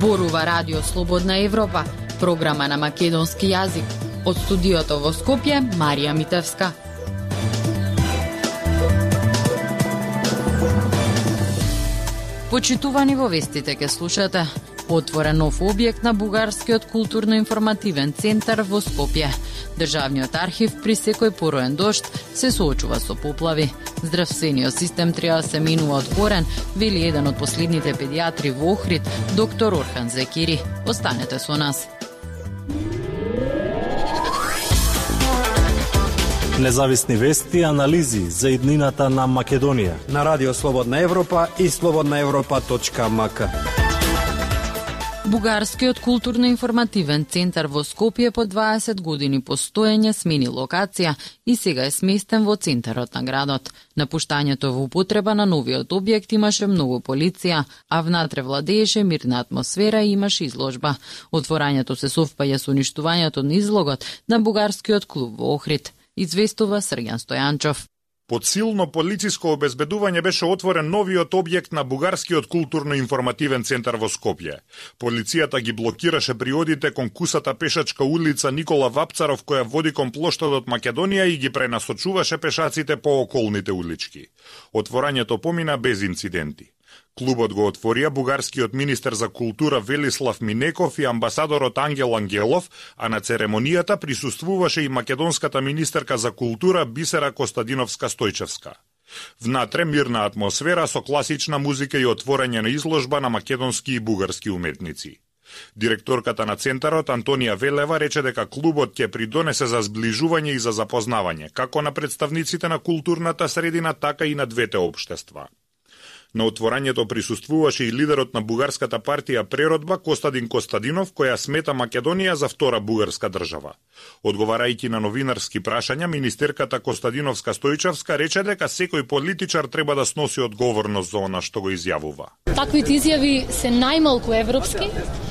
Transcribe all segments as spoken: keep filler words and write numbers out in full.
Зборува Радио Слободна Европа, програма на македонски јазик. Од студиото во Скопје, Марија Митевска. Почитувани, во вестите ке слушате: отворен нов објект на Бугарскиот културно-информативен центар во Скопје. Државниот архив при секој пороен дожд се соочува со поплави. Здравствениот систем треба да се менува од корен, вели еден од последните педиатри во Охрид, доктор Орхан Зекири. Останете со нас. Независни вести и анализи за иднината на Македонија на Радио Слободна Европа и слободна европа точка ем ка. Бугарскиот културно-информативен центар во Скопје по дваесет години постоење смени локација и сега е сместен во центарот на градот. Напуштањето во употреба на новиот објект имаше многу полиција, а внатре владееше мирна атмосфера и имаше изложба. Отворањето се совпаѓа со уништувањето на излогот на бугарскиот клуб во Охрид, известува Срѓан Стојанчов. Под силно полициско обезбедување беше отворен новиот објект на Бугарскиот културно-информативен центар во Скопје. Полицијата ги блокираше приодите кон кусата пешачка улица Никола Вапцаров, која води кон плоштадот Македонија, и ги пренасочуваше пешаците по околните улички. Отворањето помина без инциденти. Клубот го отворија бугарскиот министер за култура Велислав Минеков и амбасадорот Ангел Ангелов, а на церемонијата присуствуваше и македонската министерка за култура Бисера Костадиновска Стојчевска. Внатре мирна атмосфера со класична музика и отворање на изложба на македонски и бугарски уметници. Директорката на центарот Антонија Велева рече дека клубот ќе придонесе за зближување и за запознавање, како на представниците на културната средина, така и на двете општества. На отворањето присуствуваше и лидерот на бугарската партија Преродба Костадин Костадинов, која смета Македонија за втора бугарска држава. Одговарајќи на новинарски прашања, министерката Костадиновска Стојчевска рече дека секој политичар треба да сноси одговорност за она што го изјавува. Таквите изјави се најмалку европски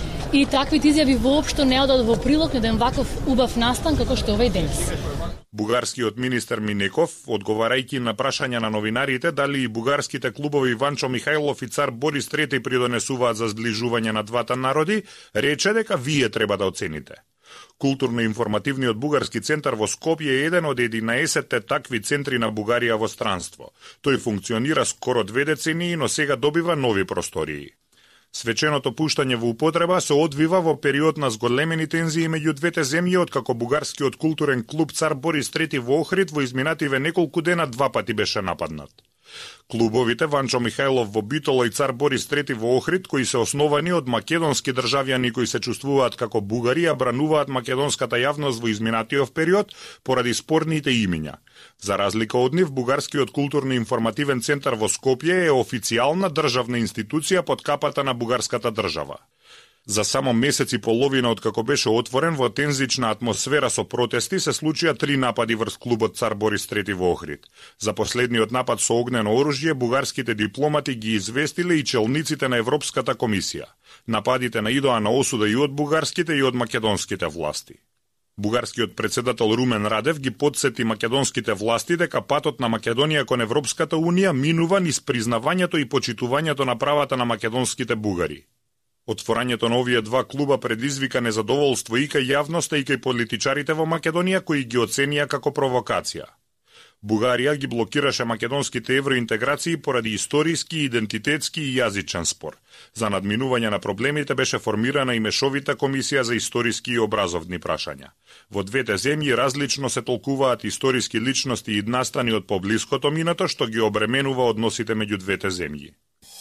и таквите изјави воопшто не одат во прилог на еден ваков убав настан како што е овој денес. Бугарскиот министер Минеков, одговарајќи на прашања на новинарите дали и бугарските клубови Ванчо Михајлов и цар Борис трети придонесуваат за зближување на двата народи, рече дека вие треба да оцените. Културно-информативниот бугарски центар во Скопје е еден од единаесетте такви центри на Бугарија во странство. Тој функционира скоро две децении, но сега добива нови простории. Свеченото пуштање во употреба се одвива во период на зголемени тензии меѓу двете земји, откако бугарскиот културен клуб Цар Борис трети во Охрид во изминативе неколку дена два пати беше нападнат. Клубовите Ванчо Михајлов во Битола и Цар Борис трети во Охрид, кои се основани од македонски државјани кои се чувствуваат како бугари, а брануваат македонската јавност во изминатиот период поради спорните имиња. За разлика од нив, бугарскиот културно-информативен центар во Скопје е официјална државна институција под капата на бугарската држава. За само месец и половина од како беше отворен во тензична атмосфера со протести, се случија три напади врз клубот Цар Борис трети во Охрид. За последниот напад со огнено оружје бугарските дипломати ги известиле и челниците на Европската комисија. Нападите наидоа на осуда и од бугарските и од македонските власти. Бугарскиот председател Румен Радев ги подсети македонските власти дека патот на Македонија кон Европската унија минува низ признавањето и почитувањето на правата на македонските бугари. Отворањето на овие два клуба предизвика незадоволство и кај јавноста и кај политичарите во Македонија, кои ги оценија како провокација. Бугарија ги блокираше македонските евроинтеграции поради историски, идентитетски и јазичен спор. За надминување на проблемите беше формирана и мешовита комисија за историски и образовни прашања. Во двете земји различно се толкуваат историски личности и настани од поблиското минато, што ги обременува односите меѓу двете земји.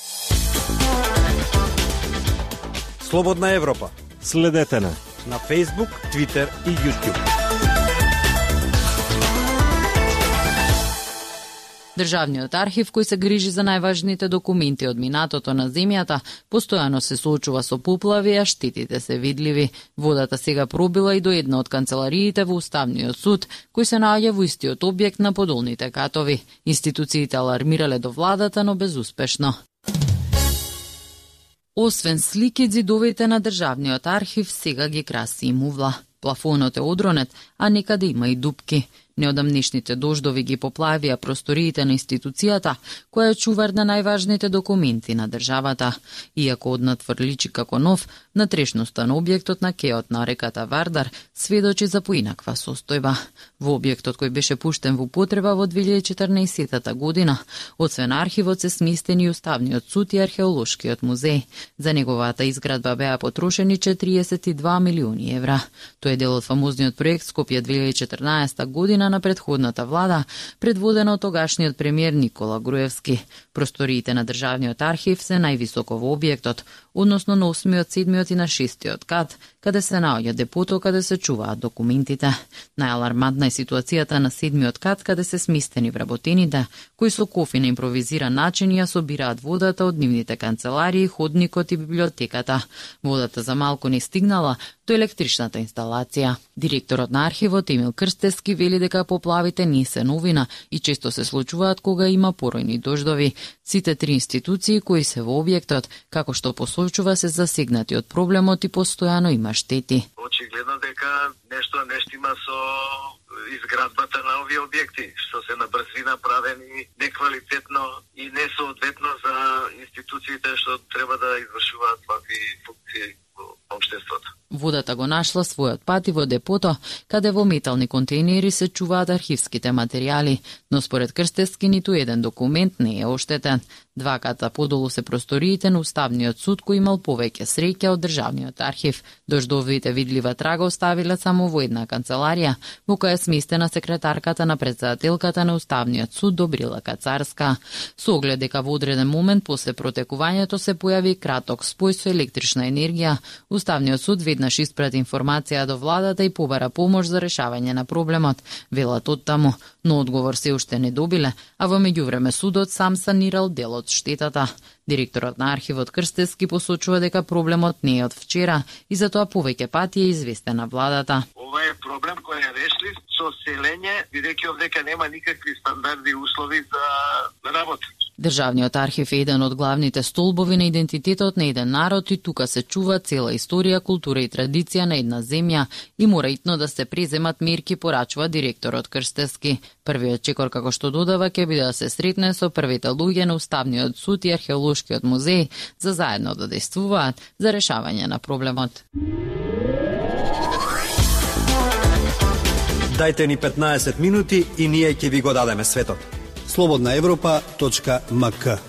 Слободна Европа. Следете на на Facebook, Twitter и YouTube. Државниот архив, кој се грижи за најважните документи од минатото на земјата, постојано се соочува со поплави, а штетите се видливи. Водата сега пробила и до една од канцелариите во Уставниот суд, кој се наоѓа во истиот објект на подолните катови. Институциите алармирале до владата, но безуспешно. Освен слики, ѕидовите на Државниот архив сега ги краси и мувла. Плафонот е одронет, а некаде има и дупки. Неодамнешните дождови ги поплавија просториите на институцијата, која е чувар на најважните документи на државата. Иако однатвор личи како нов, натрешноста на објектот на кеот на реката Вардар сведочи за поинаква состојба. Во објектот кој беше пуштен во употреба во две илјади и четрнаесетта година, освен архивот се сместени и Уставниот суд и Археолошкиот музеј. За неговата изградба беа потрошени четириесет и два милиони евра. Тој е дел од фамозниот проект Скопје две илјади и четрнаесетта година на претходната влада, предводена од тогашниот премиер Никола Груевски. Просториите на државниот архив се највисоко во објектот, односно на осмиот, седмиот и на шестиот кат, каде се наоѓа депото каде се чуваат документите. Најалармантна е ситуацијата на седмиот кат каде се сместени вработените, кои со кофи на импровизиран начин ја собираат водата од нивните канцеларии, ходникот и библиотеката. Водата за малку не стигнала до електричната инсталација. Директорот на архивот Емил Крстевски вели дека поплавите не се новина и често се случуваат кога има поројни дождови. Сите три институции кои се во објектот, како што посочува, се засегнати од проблемот и постојано има штети. Очигледно дека нешто нештима со изградбата на овие објекти, што се на брзина правени, неквалитетно и несоодветно за институциите што треба да извршуваат вакви функции во општеството. Водата го нашла својот пат и во депото, каде во метални контейнери се чуваат архивските материјали, но според Крстевски ниту еден документ не е оштетен. Два ката подолу се просториите на Уставниот суд кој имал повеќе среќа од државниот архив. Дождовите видлива трага оставиле само во една канцеларија, во која е сместена секретарката на претседателката на Уставниот суд Добрила Кацарска. Со оглед дека во одреден момент после протекувањето се појави краток спој со електрична енергија, Уставниот суд веднаш испрати информација до владата и побара помош за решавање на проблемот, велат оттаму, но одговор се уште не добиле, а во меѓувреме судот сам санирал дел од штетата. Директорот на архивот Крстевски посочува дека проблемот не е од вчера и затоа повеќе пати е известен на владата. Ова е проблем кој е решли со селење, бидејќи овдека нема никакви стандарди и услови за работа. Државниот архив е еден од главните столбови на идентитетот на еден народ и тука се чува цела историја, култура и традиција на една земја и мора итно да се преземат мерки, порачува директорот Крстевски. Првиот чекор, како што додава, ќе биде да се сретне со првите луѓе на Уставниот суд и Археолошкиот музеј за заедно да действуваат за решавање на проблемот. Дајте ни петнаесет минути и ние ќе ви го дадеме светот. слободна европа точка ем ка.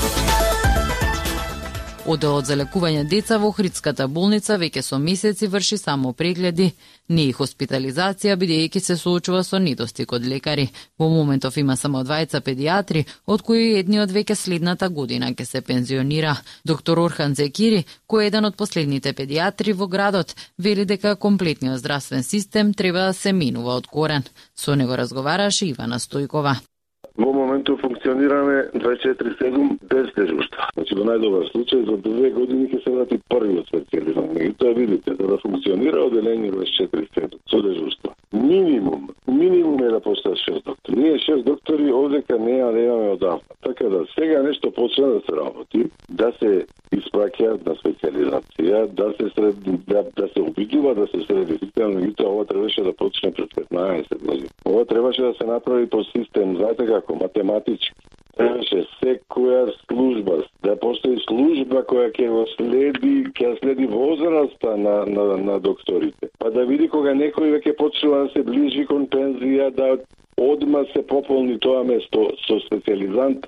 Оделот за лекување деца во Охридската болница веќе со месеци врши само прегледи, не и хоспитализација, бидејќи се соочува со недостиг од лекари. Во моментов има само двајца педиатри, од кои едниот веќе следната година ќе се пензионира. Доктор Орхан Зекири, кој е еден од последните педиатри во градот, вели дека комплетниот здравствен систем треба да се менува од корен. Со него разговараше Ивана Стојкова. Во моментот функционираме дваесет и четири седум без дежурства. Значи, во најдобар случај, за две години ќе се врати првиот специјализам. И тоа видите, за да функционира оделение дваесет и четири седум со дежурства. Минимум, минимум е да постојат шест доктори. Ние шест доктори овдека неа да имаме одавна. Така да сега нешто почне да се работи, да се испраќаат на специјализација, да се сред, да, да се обидува да се среди систем, меѓутоа ова требаше да почне пред петнаесет години. Ова требаше да се направи по систем, знаете како, математички. Требаше секоја служба, да постои служба која ќе го следи, ќе следи возраста на, на, на докторите. Па да види кога некој веќе почнува да се ближи кон пензија, да одма се пополни тоа место со специјализант.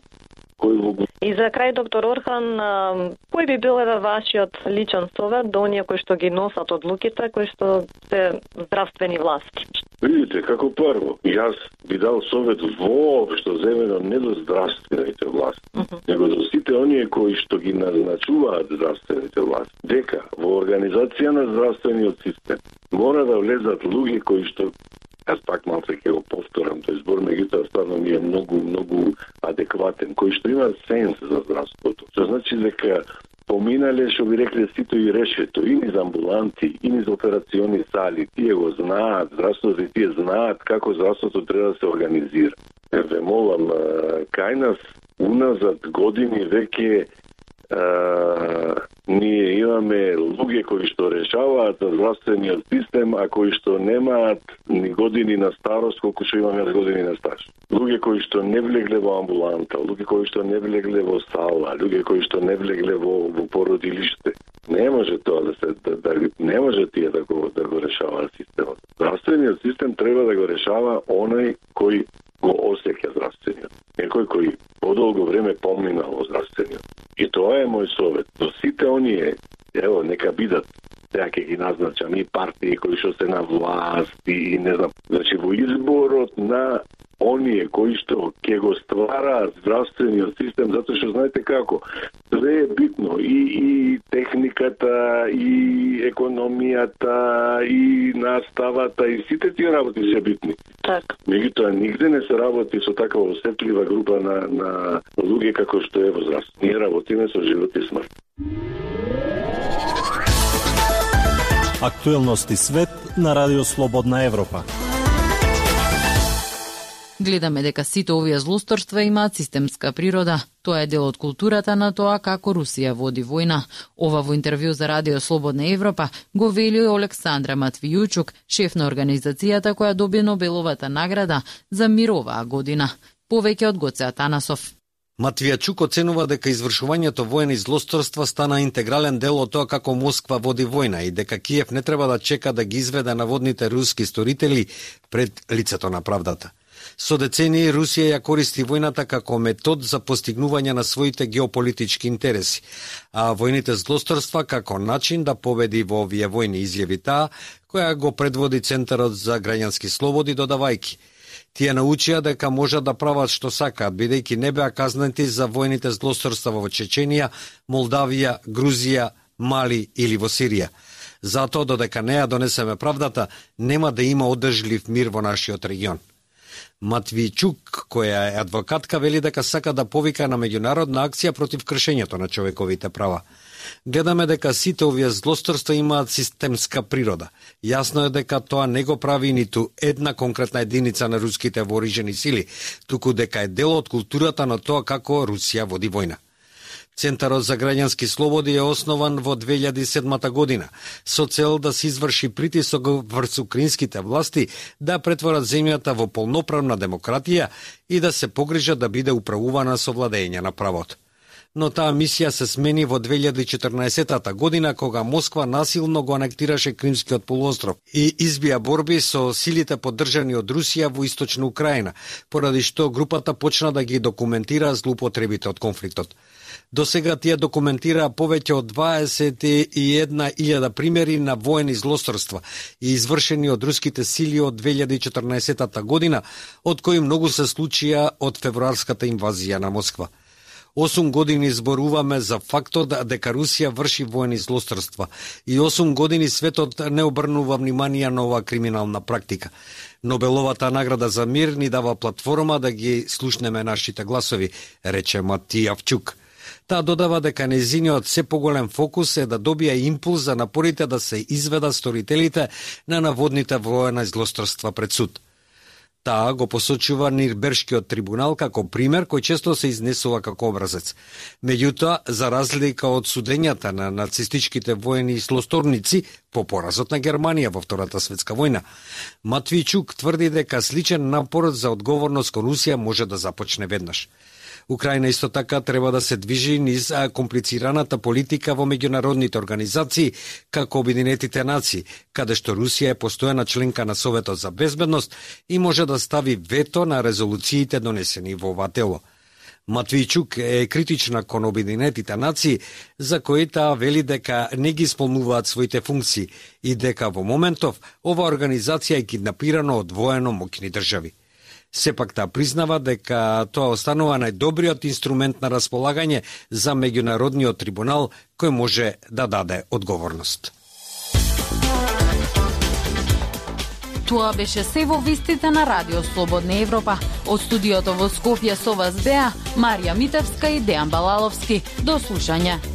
И за крај, доктор Орхан, кој би бил еве вашиот личен совет до оние кои што ги носат одлуките, кои што се здравствени власти? Видите, како прво, јас би дал совет воопшто земено не до здравствените власти, uh -huh. него до сите оние кои што ги назначуваат здравствените власти, дека во организација на здравствениот систем мора да влезат луѓе кои што, јас пак малце ќе го повторам, тој збор, меѓутоа стварно ми е многу, многу адекватен, кои што имаат сенс за здравството. Што значи дека поминале, што би рекле, сито и решето, и низ амбуланти, и низ операциони сали, тие го знаат, здравството и тие знаат како здравството треба да се организира. Ве молам, кај нас, уназад години веќе Ние имаме луѓе кои што решаваат за здравствениот систем, а кои што немаат ни години на старост, колку што имаме години на стаж. Луѓе кои што не влегле во амбуланта, луѓе кои што не влегле во сала, луѓе кои што не влегле во, во породилиште. Не може тоа да се да, да не може тие да го да го решаваат системот. Здравствениот систем треба да го решава оној кој го осеќа здравствениот. Некој кој подолго време поминал во здравствениот. И тоа е мој совет. До сите оние, ево, нека бидат, сега ќе ги назначам и партии кои што се на власт и не знам. Значи во изборот на оние кои што ќе го ствараат здравствениот систем, затоа што знаете како, све е битно, и, и техниката, и економијата, и наставата, и сите тие работи се битни. Так. Меѓутоа, нигде не се работи со таква осетлива група на, на луѓе како што е во здравство. Ние работиме со живот и смрт. Актуелности свет на Радио Слободна Европа. Гледаме дека сите овие злосторства имаат системска природа. Тоа е дел од културата на тоа како Русија води војна. Ова во интервју за Радио Слободна Европа го вели Олександра Матвијучук, шеф на организацијата која доби Нобеловата награда за мир оваа година. Повеќе од Гоце Атанасов. Матвијачук оценува дека извршувањето воени злосторства стана интегрален дел од тоа како Москва води војна и дека Киев не треба да чека да ги изведе наводните руски сторители пред лицето на правдата. Со децении Русија ја користи војната како метод за постигнување на своите геополитички интереси, а војните злосторства како начин да победи во овие војни, изјави таа, која го предводи Центарот за граѓански слободи, додавајки. Тие научија дека можат да прават што сакаат, бидејќи не беа казнети за војните злосторства во Чеченија, Молдавија, Грузија, Мали или во Сирија. Затоа, додека не ја донесеме правдата, нема да има одржлив мир во нашиот регион. Матвијчук, која е адвокатка, вели дека сака да повика на меѓународна акција против кршењето на човековите права. Гледаме дека сите овие злосторства имаат системска природа. Јасно е дека тоа не го прави ниту една конкретна единица на руските вооружени сили, туку дека е дел од културата на тоа како Русија води војна. Центарот за граѓански слободи е основан во две илјади и седма година со цел да се изврши притисок врз украинските власти да претворат земјата во полноправна демократија и да се погрижат да биде управувана со владење на правото. Но таа мисија се смени во две илјади и четрнаесетта година, кога Москва насилно го анектираше Кримскиот полуостров и избија борби со силите поддржани од Русија во источна Украина, поради што групата почна да ги документира злоупотребите од конфликтот. До сега тие документираа повеќе од дваесет и една илјада примери на воени злосторства и извршени од руските сили од две илјади и четрнаесетта година, од кои многу се случија од февруарската инвазија на Москва. осум години зборуваме за фактот дека Русија врши воени злосторства и осум години светот не обрнува внимание на оваа криминална практика. Нобеловата награда за мир ни дава платформа да ги слушнеме нашите гласови, рече Матијавчук. Таа додава дека нејзиниот се поголем фокус е да добија импулс за напорите да се изведат сторителите на наводните воени злосторства пред суд. Таа го посочува Нирнбергскиот трибунал како пример кој често се изнесува како образец. Меѓутоа, за разлика од судењата на нацистичките воени злосторници по поразот на Германија во Втората светска војна, Матвијчук тврди дека сличен напор за одговорност кон Русија може да започне веднаш. Украина исто така треба да се движи низ комплицираната политика во меѓународните организации, како Обединетите нации, каде што Русија е постојана членка на Советот за безбедност и може да стави вето на резолуциите донесени во ова тело. Матвијчук е критична кон Обединетите нации, за кои таа вели дека не ги исполнуваат своите функции и дека во моментов ова организација е киднапирана од воено моќни држави. Сепак таа признава дека тоа останува најдобриот инструмент на располагање за меѓународниот трибунал кој може да даде одговорност. Тоа беше се во вестите на Радио Слободна Европа. Од студиото во Скопје со вас беа Марија Митевска и Дејан Балаловски. До слушање.